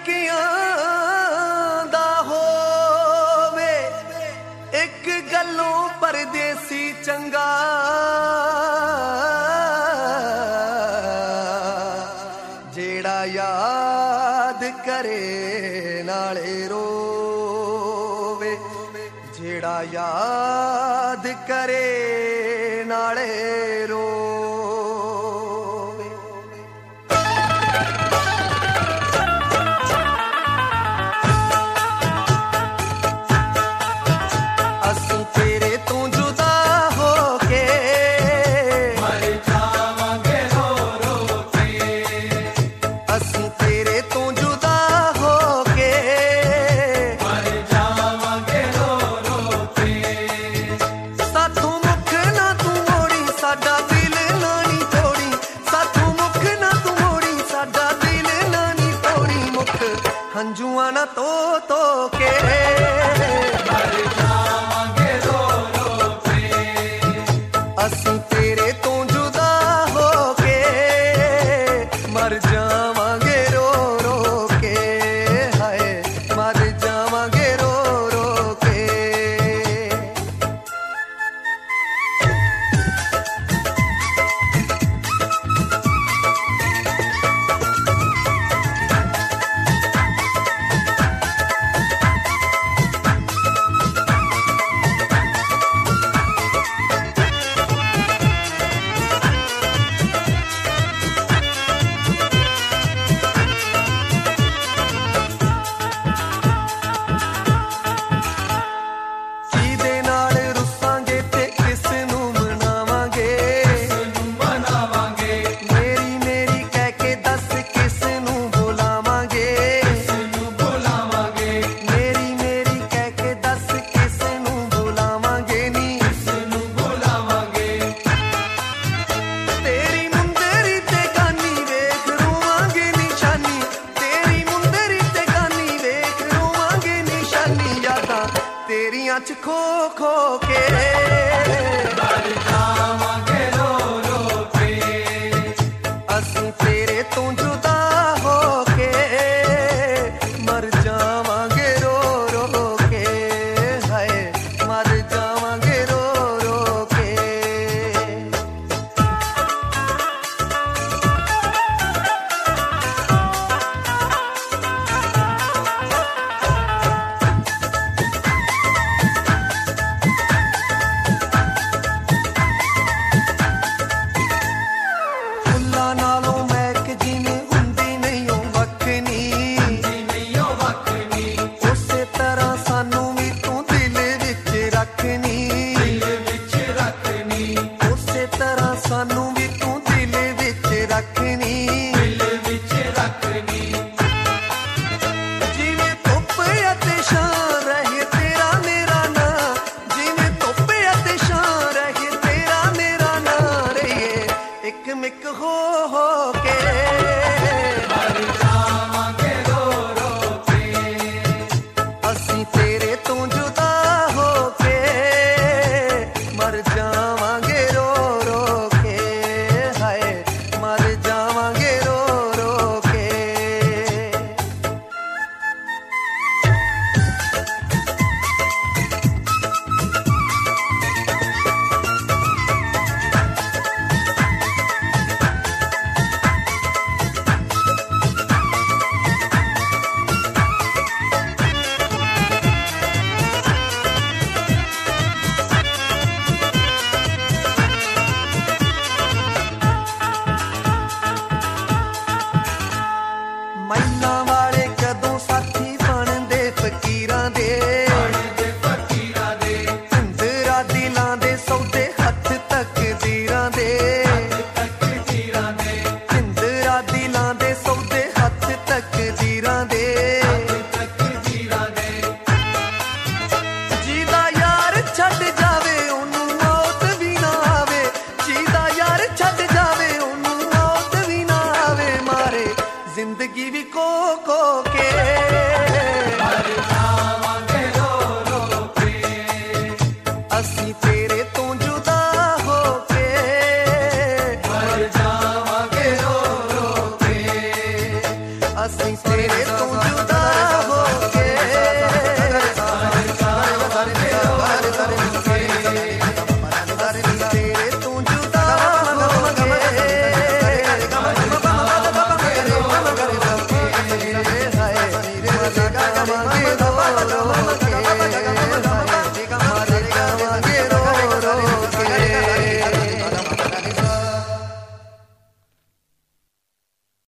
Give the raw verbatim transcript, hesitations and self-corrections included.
ਪੇਕਿਆਂ ਦਾ ਹੋਵੇ ਇੱਕ ਗੱਲੋਂ ਪਰਦੇਸੀ ਚੰਗਾ ਜਿਹੜਾ ਯਾਦ ਕਰੇ ਨਾਲੇ ਰੋਵੇ ਜਿਹੜਾ ਯਾਦ ਕਰੇ ਨਾਲੇ ਰੋਵੇ ਅਸੀਂ ਤੇਰੇ ਤੋਂ ਜੁਦਾ ਹੋ ਕੇ ਮਰ ਜਾਵਾਂਗੇ ਰੋ ਰੋ ਕੇ ਅਸੀਂ ਤੇਰੇ ਤੋਂ ਜੁਦਾ ਹੋ ਕੇ ਮਰ ਜਾਵਾਂਗੇ ਰੋ ਰੋ ਕੇ ਸਾਥੋਂ ਮੁੱਖ ਨਾ ਤੂੰ ਮੋੜੀ ਸਾਡਾ ਦਿਲ ਨਾ ਨੀ ਤੋੜੀ ਸਾਥੋਂ ਮੁੱਖ ਨਾ ਤੂੰ ਮੋੜੀ ਸਾਡਾ ਦਿਲ ਨਾ ਨੀ ਤੋੜੀ ਮੁੱਖ ਹੰਝੂਆਂ ਨਾ ਧੋ ਧੋ ਕੇ ਅਸੀਂ ਤੇਰੇ ਤੋਂ ਜੁਦਾ ਹੋ ਕੇ ਮਰ ਜਾਵਾਂਗੇ ਰੋ ਰੋ ਕੇ ਹਾਏ ਮਰ ਜਾਵਾਂਗੇ ਰੋ ਰੋ ਕੇ ਤੇਰੀਆਂ ਚ ਖੋ ਖੋ ਕੇ ਮਰ ਜਾਵਾਂਗੇ ਰੋ ਰੋ ਕੇ ਅਸੀਂ ਤੇਰੇ ਤੋਂ ਜੁਦਾ ਹੋ ਕੇ ਮਰ ਜਾਵਾਂਗੇ ਰੋ ਰੋ ਕੇ ਹਾਏ ਮਰ ਜਾਵਾਂਗੇ ਰੋ ਰੋ ਕੇ ਸਾਨੂੰ ਵੀ ਤੂੰ ਦਿਲ ਵਿੱਚ ਰੱਖਣੀ ਦਿਲ ਵਿੱਚ ਰੱਖਣੀ ਜਿਵੇਂ ਧੁੱਪ ਅਤੇ ਛਾਂ ਰਹੇ ਤੇਰਾ ਮੇਰਾ ਨਾਂ ਜਿਵੇਂ ਧੁੱਪ ਅਤੇ ਛਾਂ ਰਹੇ ਤੇਰਾ ਮੇਰਾ ਨਾਂ ਰਹੀਏ ਇੱਕ ਮਿੱਕ ਹੋ ਹੋ ਕੇ ਮਰ ਜਾਵਾਂਗੇ ਰੋ ਰੋ ਕੇ ਅਸੀਂ ਤੇਰੇ ਤੋਂ ਜੁਦਾ ਹੋ ਕੇ ਮਰ ਜਾਵਾਂਗੇ ਰੋ ਮਹਿਲਾਂ ਵਾਲੇ ਕਦੋਂ ਸਾਥੀ ਬਣਦੇ ਫਕੀਰਾਂ ਦੇ ਬਣਦੇ ਫਕੀਰਾਂ ਦੇ ਝੁੰਦਰਾ ਦਿਲਾਂ ਦੇ ਸੌਦੇ ਹੱਥ ਤਕਦੀਰਾਂ ਦੇ ਤਕਦੀਰਾਂ ਦੇ ਝੁੰਦਰਾ ਦਿਲਾਂ ਦੇ ਸੌਦੇ ਹੱਥ ਤਕਦੀਰਾਂ ਦੇ ਤਕਦੀਰਾਂ ਦੇ ਜਿਹਦਾ ਯਾਰ ਛੱਡ ਜਾਵੇ ਉਹਨੂੰ ਮੌਤ ਵੀ ਨਾ ਆਵੇ ਜਿਹਦਾ ਯਾਰ ਛੱਡ ਜਾਵੇ ਉਹਨੂੰ ਮੌਤ ਵੀ ਨਾ ਆਵੇ ਮਾਰੇ ਜ਼ਿੰਦਗੀ ਵੀ ਕੋ ਕੋ ਕੇ ਮਰ ਜਾਵਾਂਗੇ ਰੋ ਰੋ ਕੇ ਅਸੀਂ ਤੇਰੇ